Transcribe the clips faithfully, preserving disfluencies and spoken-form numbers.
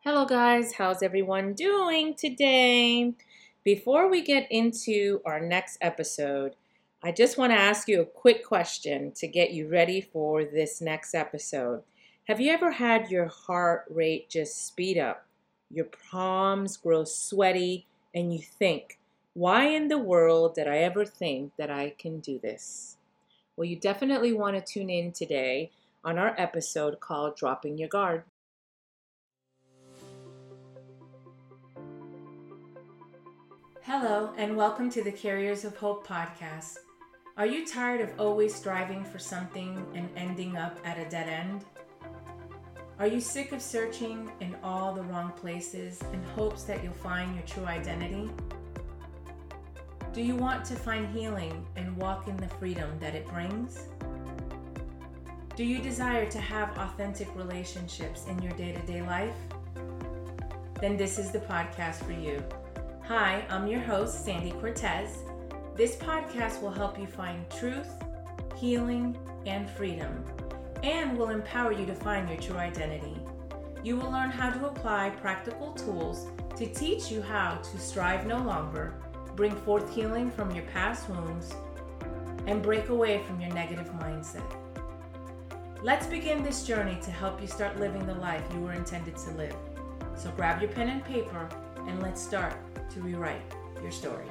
Hello guys, how's everyone doing today? Before we get into our next episode, I just want to ask you a quick question to get you ready for this next episode. Have you ever had your heart rate just speed up? Your palms grow sweaty and you think, why in the world did I ever think that I can do this? Well, you definitely want to tune in today on our episode called Dropping Your Guard. Hello, and welcome to the Carriers of Hope podcast. Are you tired of always striving for something and ending up at a dead end? Are you sick of searching in all the wrong places in hopes that you'll find your true identity? Do you want to find healing and walk in the freedom that it brings? Do you desire to have authentic relationships in your day-to-day life? Then this is the podcast for you. Hi, I'm your host, Sandy Cortez. This podcast will help you find truth, healing, and freedom, and will empower you to find your true identity. You will learn how to apply practical tools to teach you how to strive no longer, bring forth healing from your past wounds, and break away from your negative mindset. Let's begin this journey to help you start living the life you were intended to live. So grab your pen and paper, and let's start to rewrite your story.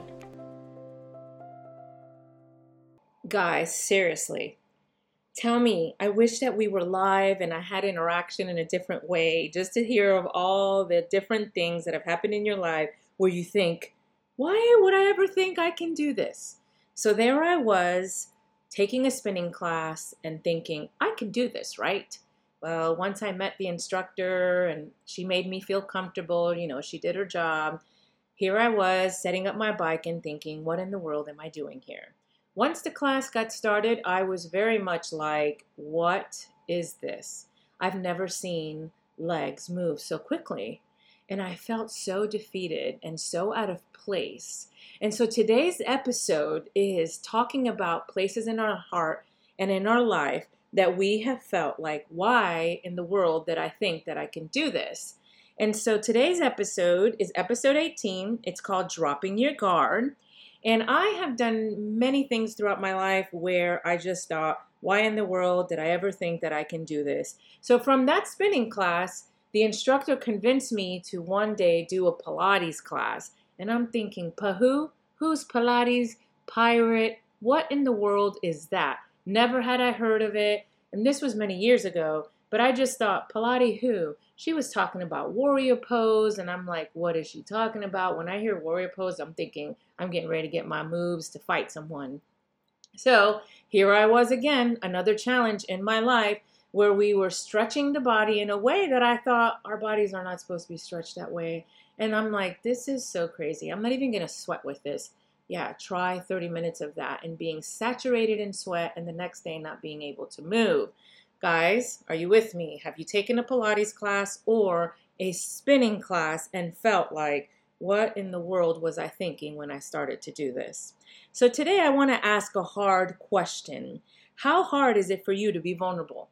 Guys, seriously, tell me, I wish that we were live and I had interaction in a different way just to hear of all the different things that have happened in your life where you think, why would I ever think I can do this? So there I was taking a spinning class and thinking, I can do this, right? Well, once I met the instructor and she made me feel comfortable, you know, she did her job. Here I was setting up my bike and thinking, what in the world am I doing here? Once the class got started, I was very much like, what is this? I've never seen legs move so quickly. And I felt so defeated and so out of place. And so today's episode is talking about places in our heart and in our life that we have felt like, why in the world did I think that I can do this? And so today's episode is episode eighteen. It's called Dropping Your Guard. And I have done many things throughout my life where I just thought, why in the world did I ever think that I can do this? So from that spinning class, the instructor convinced me to one day do a Pilates class. And I'm thinking, Pahu? Who's Pilates? Pirate? What in the world is that? Never had I heard of it. And this was many years ago. But I just thought, Pilates who? She was talking about warrior pose, and I'm like, what is she talking about? When I hear warrior pose, I'm thinking I'm getting ready to get my moves to fight someone. So here I was again, another challenge in my life where we were stretching the body in a way that I thought our bodies are not supposed to be stretched that way. And I'm like, this is so crazy. I'm not even going to sweat with this. Yeah, try thirty minutes of that and being saturated in sweat and the next day not being able to move. Guys, are you with me? Have you taken a Pilates class or a spinning class and felt like, what in the world was I thinking when I started to do this? So today I want to ask a hard question. How hard is it for you to be vulnerable?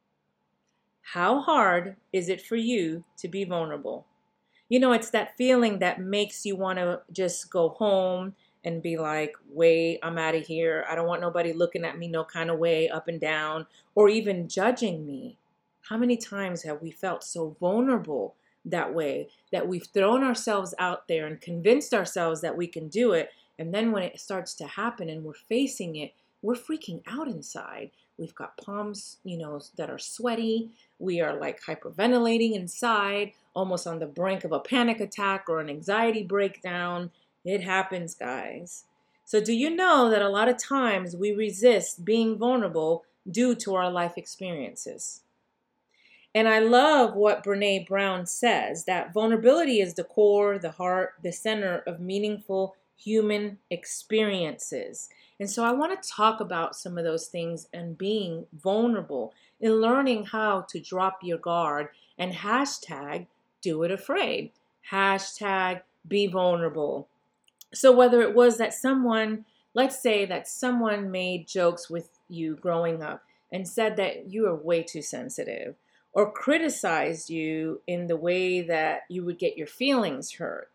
How hard is it for you to be vulnerable? You know, it's that feeling that makes you want to just go home and be like, wait, I'm out of here. I don't want nobody looking at me no kind of way, up and down, or even judging me. How many times have we felt so vulnerable that way, that we've thrown ourselves out there and convinced ourselves that we can do it, and then when it starts to happen and we're facing it, we're freaking out inside. We've got palms, you know, that are sweaty. We are like hyperventilating inside, almost on the brink of a panic attack or an anxiety breakdown. It happens, guys. So do you know that a lot of times we resist being vulnerable due to our life experiences? And I love what Brené Brown says, that vulnerability is the core, the heart, the center of meaningful human experiences. And so I want to talk about some of those things and being vulnerable and learning how to drop your guard and hashtag do it afraid. Hashtag be vulnerable. So whether it was that someone, let's say that someone made jokes with you growing up and said that you are way too sensitive, or criticized you in the way that you would get your feelings hurt,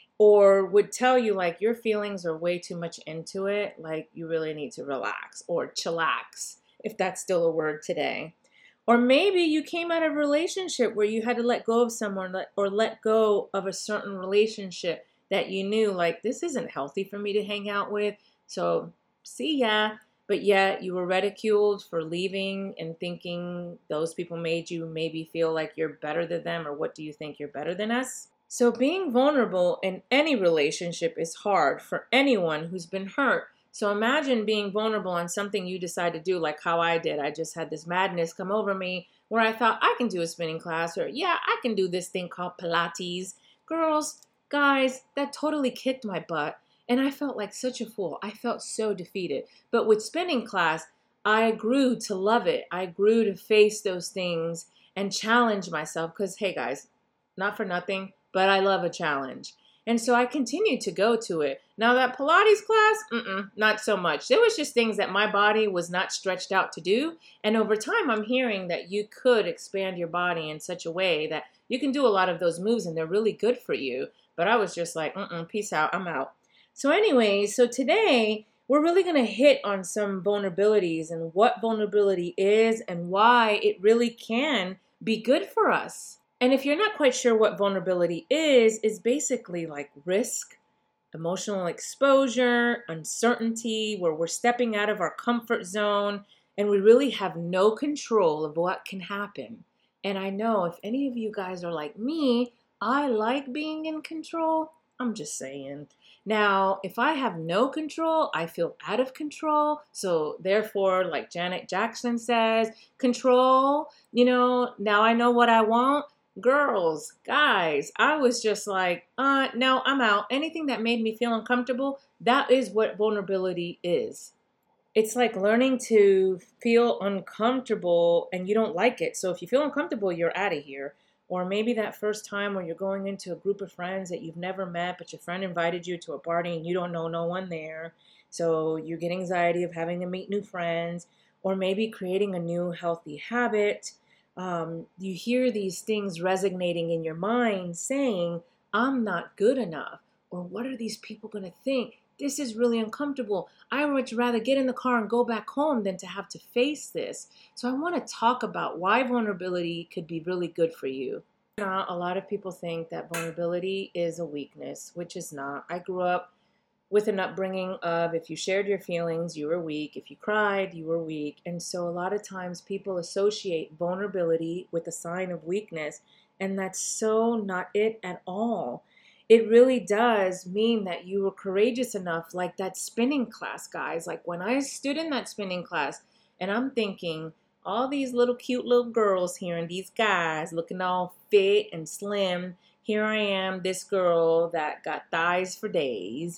or would tell you like your feelings are way too much into it, like you really need to relax or chillax, if that's still a word today. Or maybe you came out of a relationship where you had to let go of someone or let go of a certain relationship that you knew like this isn't healthy for me to hang out with. So see ya. But yet you were ridiculed for leaving and thinking those people made you maybe feel like you're better than them, or what do you think, you're better than us? So being vulnerable in any relationship is hard for anyone who's been hurt. So imagine being vulnerable on something you decide to do, like how I did. I just had this madness come over me where I thought I can do a spinning class, or yeah, I can do this thing called Pilates. Girls, guys, that totally kicked my butt. And I felt like such a fool. I felt so defeated. But with spinning class, I grew to love it. I grew to face those things and challenge myself because, hey guys, not for nothing, but I love a challenge. And so I continued to go to it. Now that Pilates class, mm-mm, not so much. There was just things that my body was not stretched out to do. And over time, I'm hearing that you could expand your body in such a way that you can do a lot of those moves and they're really good for you. But I was just like, mm-mm, peace out, I'm out. So anyway, so today we're really going to hit on some vulnerabilities and what vulnerability is and why it really can be good for us. And if you're not quite sure what vulnerability is, is basically like risk, emotional exposure, uncertainty, where we're stepping out of our comfort zone and we really have no control of what can happen. And I know if any of you guys are like me, I like being in control. I'm just saying. Now, if I have no control, I feel out of control. So therefore, like Janet Jackson says, control, you know, now I know what I want. Girls, guys, I was just like, uh, no, I'm out. Anything that made me feel uncomfortable, that is what vulnerability is. It's like learning to feel uncomfortable and you don't like it. So if you feel uncomfortable, you're out of here. Or maybe that first time when you're going into a group of friends that you've never met, but your friend invited you to a party and you don't know no one there. So you get anxiety of having to meet new friends, or maybe creating a new healthy habit. Um, you hear these things resonating in your mind saying, I'm not good enough. Or what are these people going to think? This is really uncomfortable. I would much rather get in the car and go back home than to have to face this. So I want to talk about why vulnerability could be really good for you. Now, a lot of people think that vulnerability is a weakness, which is not. I grew up with an upbringing of if you shared your feelings, you were weak. If you cried, you were weak. And so a lot of times people associate vulnerability with a sign of weakness, and that's so not it at all. It really does mean that you were courageous enough, like that spinning class, guys. Like when I stood in that spinning class and I'm thinking, all these little cute little girls here and these guys looking all fit and slim. Here I am, this girl that got thighs for days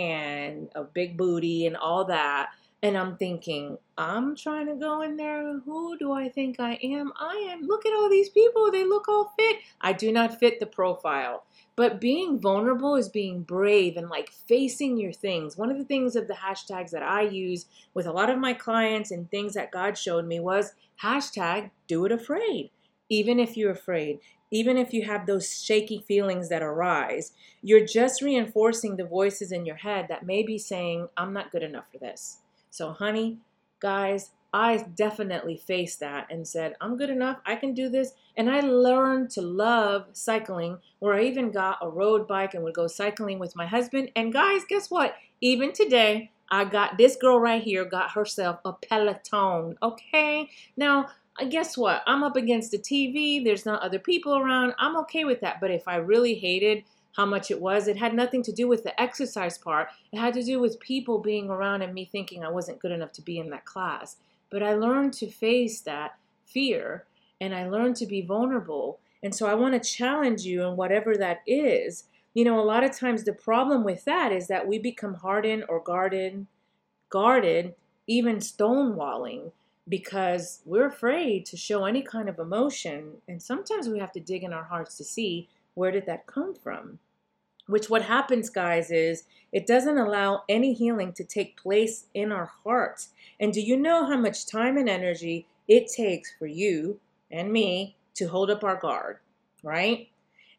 and a big booty and all that. And I'm thinking, I'm trying to go in there. Who do I think I am? I am. Look at all these people. They look all fit. I do not fit the profile. But being vulnerable is being brave and like facing your things. One of the things of the hashtags that I use with a lot of my clients and things that God showed me was hashtag do it afraid. Even if you're afraid, even if you have those shaky feelings that arise, you're just reinforcing the voices in your head that may be saying, I'm not good enough for this. So honey, guys, I definitely faced that and said, I'm good enough, I can do this. And I learned to love cycling, where I even got a road bike and would go cycling with my husband. And guys, guess what? Even today, I got this girl right here, got herself a Peloton, okay? Now, guess what? I'm up against the T V, there's not other people around, I'm okay with that. But if I really hated how much it was, it had nothing to do with the exercise part. It had to do with people being around and me thinking I wasn't good enough to be in that class. But I learned to face that fear and I learned to be vulnerable. And so I want to challenge you in whatever that is. You know, a lot of times the problem with that is that we become hardened or guarded, guarded, even stonewalling, because we're afraid to show any kind of emotion. And sometimes we have to dig in our hearts to see, where did that come from? Which what happens, guys, is it doesn't allow any healing to take place in our hearts. And do you know how much time and energy it takes for you and me to hold up our guard, right?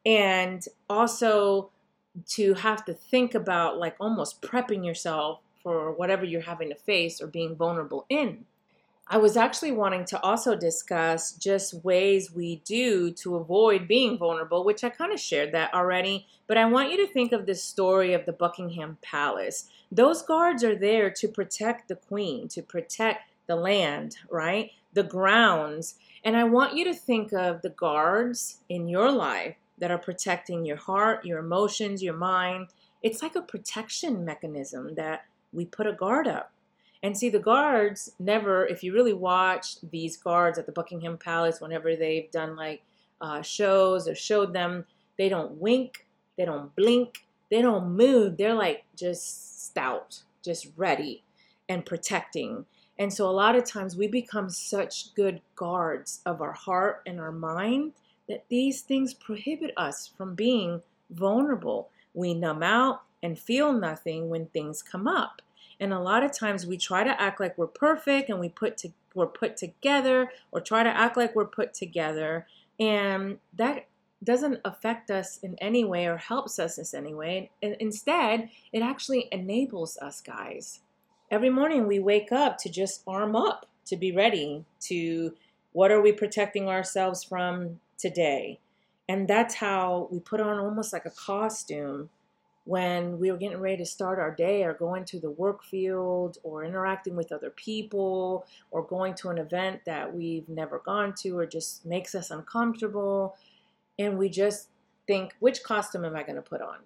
And also to have to think about like almost prepping yourself for whatever you're having to face or being vulnerable in. I was actually wanting to also discuss just ways we do to avoid being vulnerable, which I kind of shared that already. But I want you to think of this story of the Buckingham Palace. Those guards are there to protect the queen, to protect the land, right? The grounds. And I want you to think of the guards in your life that are protecting your heart, your emotions, your mind. It's like a protection mechanism that we put a guard up. And see, the guards never, if you really watch these guards at the Buckingham Palace, whenever they've done like uh, shows or showed them, they don't wink, they don't blink, they don't move. They're like just stout, just ready and protecting. And so a lot of times we become such good guards of our heart and our mind that these things prohibit us from being vulnerable. We numb out and feel nothing when things come up. And a lot of times we try to act like we're perfect and we put to, we're put together, or try to act like we're put together. And that doesn't affect us in any way or helps us in any way. And instead, it actually enables us, guys. Every morning we wake up to just arm up, to be ready to what are we protecting ourselves from today. And that's how we put on almost like a costume when we were getting ready to start our day or going to the work field or interacting with other people or going to an event that we've never gone to or just makes us uncomfortable. And we just think, which costume am I going to put on?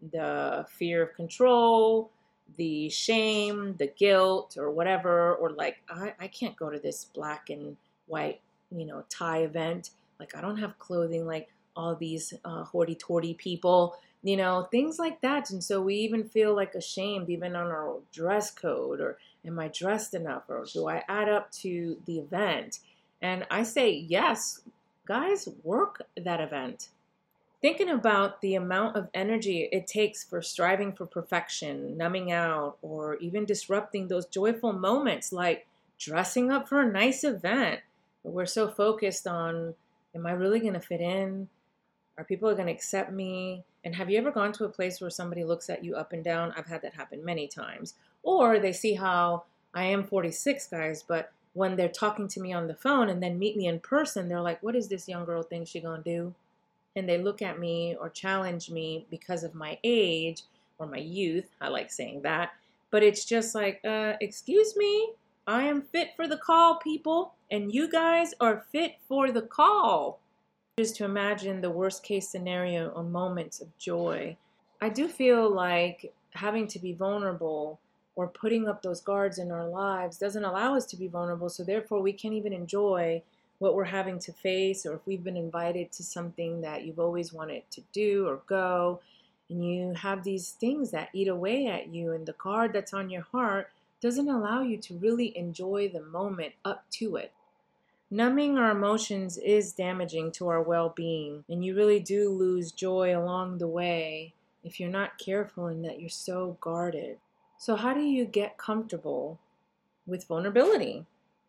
The fear of control, the shame, the guilt, or whatever, or like, I, I can't go to this black and white, you know, tie event. Like, I don't have clothing like all these uh, hoity-toity people. You know, things like that. And so we even feel like ashamed even on our dress code, or am I dressed enough, or do I add up to the event? And I say, yes, guys, work that event. Thinking about the amount of energy it takes for striving for perfection, numbing out, or even disrupting those joyful moments like dressing up for a nice event. We're so focused on, am I really going to fit in? Are people going to accept me? And have you ever gone to a place where somebody looks at you up and down? I've had that happen many times. Or they see how I am forty-six, guys, but when they're talking to me on the phone and then meet me in person, they're like, what is this young girl think she gonna do? And they look at me or challenge me because of my age or my youth. I like saying that. But it's just like, uh, excuse me, I am fit for the call, people. And you guys are fit for the call. Just to imagine the worst case scenario or moments of joy. I do feel like having to be vulnerable or putting up those guards in our lives doesn't allow us to be vulnerable, so therefore we can't even enjoy what we're having to face, or if we've been invited to something that you've always wanted to do or go, and you have these things that eat away at you, and the guard that's on your heart doesn't allow you to really enjoy the moment up to it. Numbing our emotions is damaging to our well-being, and you really do lose joy along the way if you're not careful and that you're so guarded. So how do you get comfortable with vulnerability?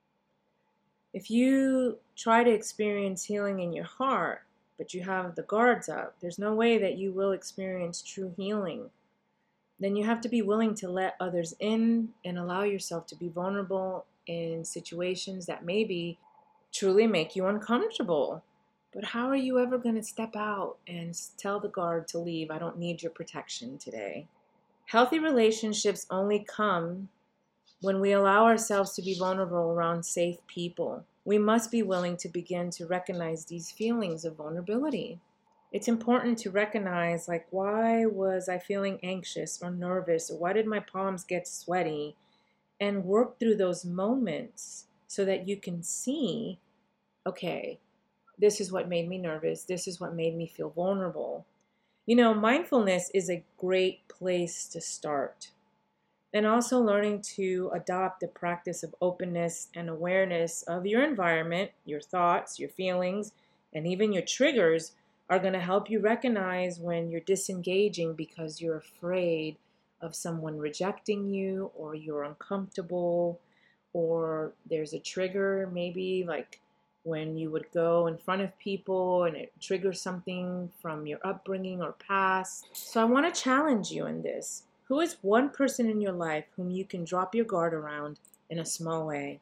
If you try to experience healing in your heart, but you have the guards up, there's no way that you will experience true healing. Then you have to be willing to let others in and allow yourself to be vulnerable in situations that maybe truly make you uncomfortable. But how are you ever going to step out and tell the guard to leave? I don't need your protection today. Healthy relationships only come when we allow ourselves to be vulnerable around safe people. We must be willing to begin to recognize these feelings of vulnerability. It's important to recognize, like, why was I feeling anxious or nervous, or why did my palms get sweaty? And work through those moments so that you can see, okay, this is what made me nervous. This is what made me feel vulnerable. You know, mindfulness is a great place to start. And also learning to adopt the practice of openness and awareness of your environment, your thoughts, your feelings, and even your triggers are going to help you recognize when you're disengaging because you're afraid of someone rejecting you, or you're uncomfortable, or there's a trigger, maybe like when you would go in front of people and it triggers something from your upbringing or past. So I want to challenge you in this. Who is one person in your life whom you can drop your guard around in a small way?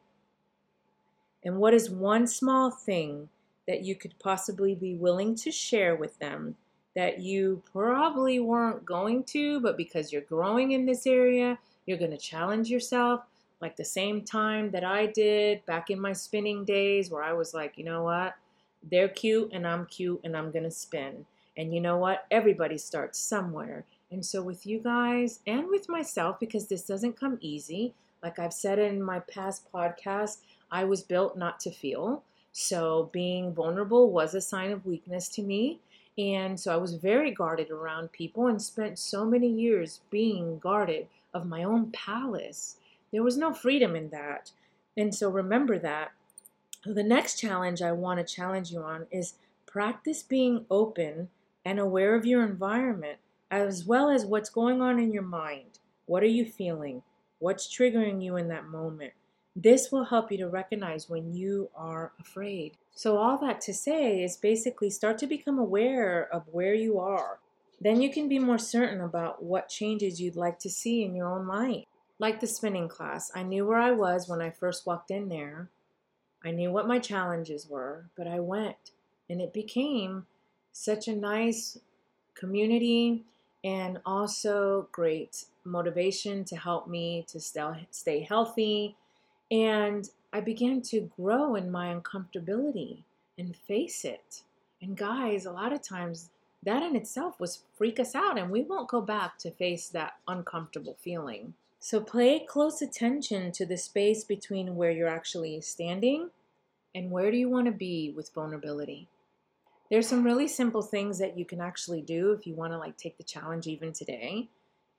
And what is one small thing that you could possibly be willing to share with them that you probably weren't going to, but because you're growing in this area, you're going to challenge yourself, like the same time that I did back in my spinning days, where I was like, you know what? They're cute and I'm cute and I'm going to spin. And you know what? Everybody starts somewhere. And so with you guys and with myself, because this doesn't come easy, like I've said in my past podcasts, I was built not to feel. So being vulnerable was a sign of weakness to me. And so I was very guarded around people and spent so many years being guarded of my own palace. There was no freedom in that. And so remember that. The next challenge I want to challenge you on is practice being open and aware of your environment, as well as what's going on in your mind. What are you feeling? What's triggering you in that moment? This will help you to recognize when you are afraid. So all that to say is basically start to become aware of where you are. Then you can be more certain about what changes you'd like to see in your own life. Like the spinning class, I knew where I was when I first walked in there. I knew what my challenges were, but I went, and it became such a nice community and also great motivation to help me to stay healthy. And I began to grow in my uncomfortability and face it. And guys, a lot of times that in itself was freak us out, and we won't go back to face that uncomfortable feeling. So pay close attention to the space between where you're actually standing and where do you want to be with vulnerability. There's some really simple things that you can actually do if you want to like take the challenge even today.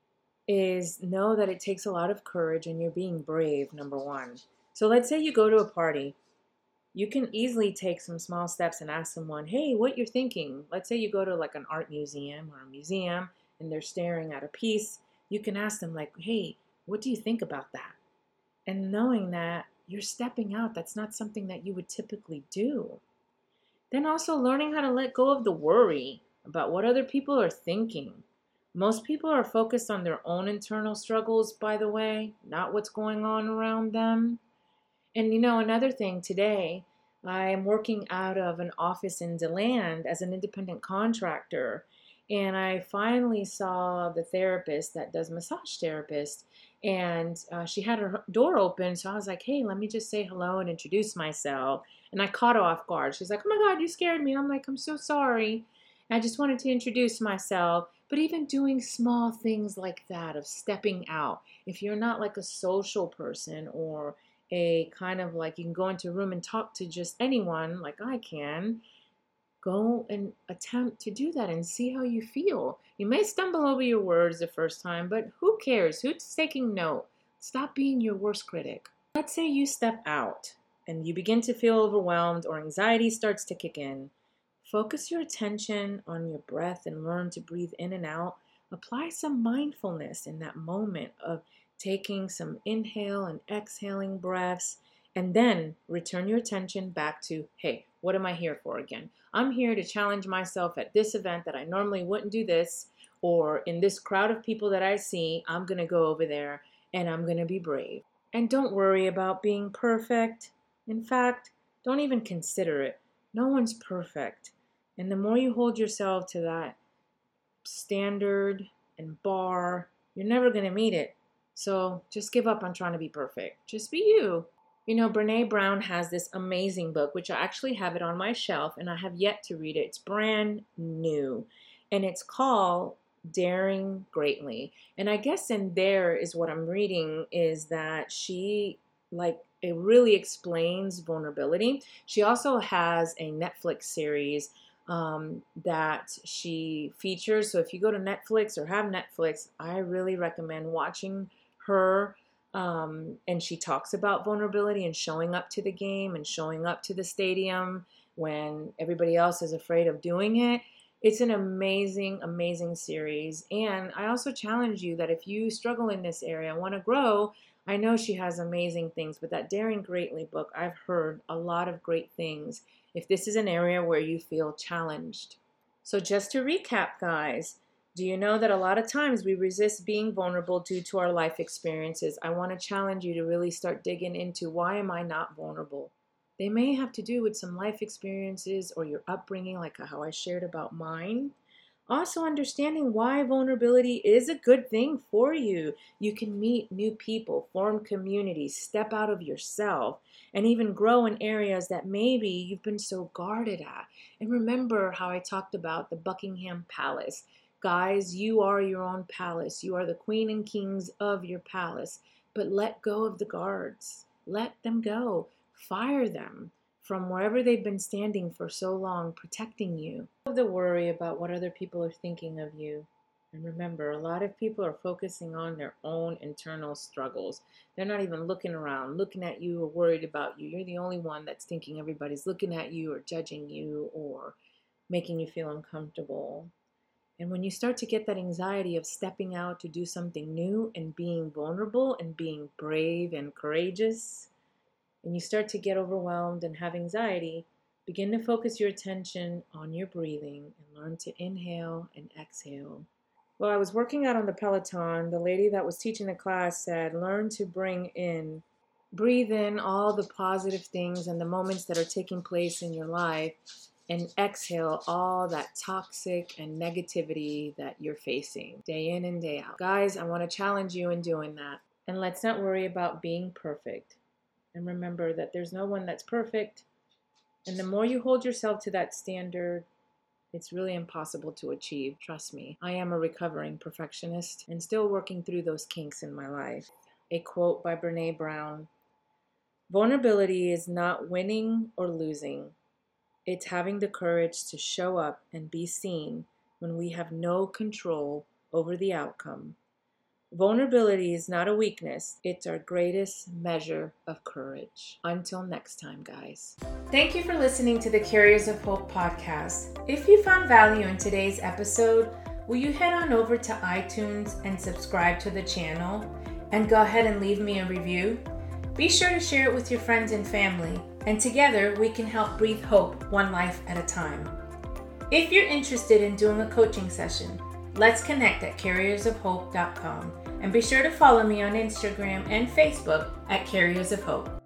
Is know that it takes a lot of courage and you're being brave, number one. So let's say you go to a party. You can easily take some small steps and ask someone, hey, what you're thinking. Let's say you go to like an art museum or a museum and they're staring at a piece. You can ask them like, hey, what do you think about that? And knowing that you're stepping out, that's not something that you would typically do. Then also learning how to let go of the worry about what other people are thinking. Most people are focused on their own internal struggles, by the way, not what's going on around them. And you know, another thing today, I am working out of an office in DeLand as an independent contractor. And I finally saw the therapist that does massage therapist. And uh, she had her door open. So I was like, hey, let me just say hello and introduce myself. And I caught her off guard. She's like, oh my God, you scared me. And I'm like, I'm so sorry. I just wanted to introduce myself. But even doing small things like that of stepping out, if you're not like a social person or a kind of like you can go into a room and talk to just anyone like I can, go and attempt to do that and see how you feel. You may stumble over your words the first time, but who cares? Who's taking note? Stop being your worst critic. Let's say you step out and you begin to feel overwhelmed or anxiety starts to kick in. Focus your attention on your breath and learn to breathe in and out. Apply some mindfulness in that moment of taking some inhale and exhaling breaths, and then return your attention back to, hey, what am I here for again? I'm here to challenge myself at this event that I normally wouldn't do this, or in this crowd of people that I see, I'm going to go over there and I'm going to be brave. And don't worry about being perfect. In fact, don't even consider it. No one's perfect. And the more you hold yourself to that standard and bar, you're never going to meet it. So just give up on trying to be perfect. Just be you. You know, Brene Brown has this amazing book, which I actually have it on my shelf, and I have yet to read it. It's brand new, and it's called Daring Greatly. And I guess in there is what I'm reading is that she, like, it really explains vulnerability. She also has a Netflix series um, that she features. So if you go to Netflix or have Netflix, I really recommend watching her. Um, and she talks about vulnerability and showing up to the game and showing up to the stadium when everybody else is afraid of doing it. It's an amazing, amazing series. And I also challenge you that if you struggle in this area and want to grow, I know she has amazing things, but that Daring Greatly book, I've heard a lot of great things if this is an area where you feel challenged. So just to recap, guys, do you know that a lot of times we resist being vulnerable due to our life experiences? I want to challenge you to really start digging into, why am I not vulnerable? They may have to do with some life experiences or your upbringing, like how I shared about mine. Also understanding why vulnerability is a good thing for you. You can meet new people, form communities, step out of yourself, and even grow in areas that maybe you've been so guarded at. And remember how I talked about the Buckingham Palace. Guys, you are your own palace. You are the queen and kings of your palace. But let go of the guards. Let them go. Fire them from wherever they've been standing for so long, protecting you. Of the worry about what other people are thinking of you. And remember, a lot of people are focusing on their own internal struggles. They're not even looking around, looking at you or worried about you. You're the only one that's thinking everybody's looking at you or judging you or making you feel uncomfortable. And when you start to get that anxiety of stepping out to do something new and being vulnerable and being brave and courageous, and you start to get overwhelmed and have anxiety, begin to focus your attention on your breathing and learn to inhale and exhale. While I was working out on the Peloton, the lady that was teaching the class said, learn to bring in, breathe in all the positive things and the moments that are taking place in your life, and exhale all that toxic and negativity that you're facing day in and day out. Guys, I want to challenge you in doing that. And let's not worry about being perfect. And remember that there's no one that's perfect. And the more you hold yourself to that standard, it's really impossible to achieve. Trust me, I am a recovering perfectionist and still working through those kinks in my life. A quote by Brené Brown: vulnerability is not winning or losing. It's having the courage to show up and be seen when we have no control over the outcome. Vulnerability is not a weakness. It's our greatest measure of courage. Until next time, guys. Thank you for listening to the Carriers of Hope podcast. If you found value in today's episode, will you head on over to iTunes and subscribe to the channel and go ahead and leave me a review? Be sure to share it with your friends and family, and together we can help breathe hope one life at a time. If you're interested in doing a coaching session, let's connect at carriers of hope dot com, and be sure to follow me on Instagram and Facebook at Carriers of Hope.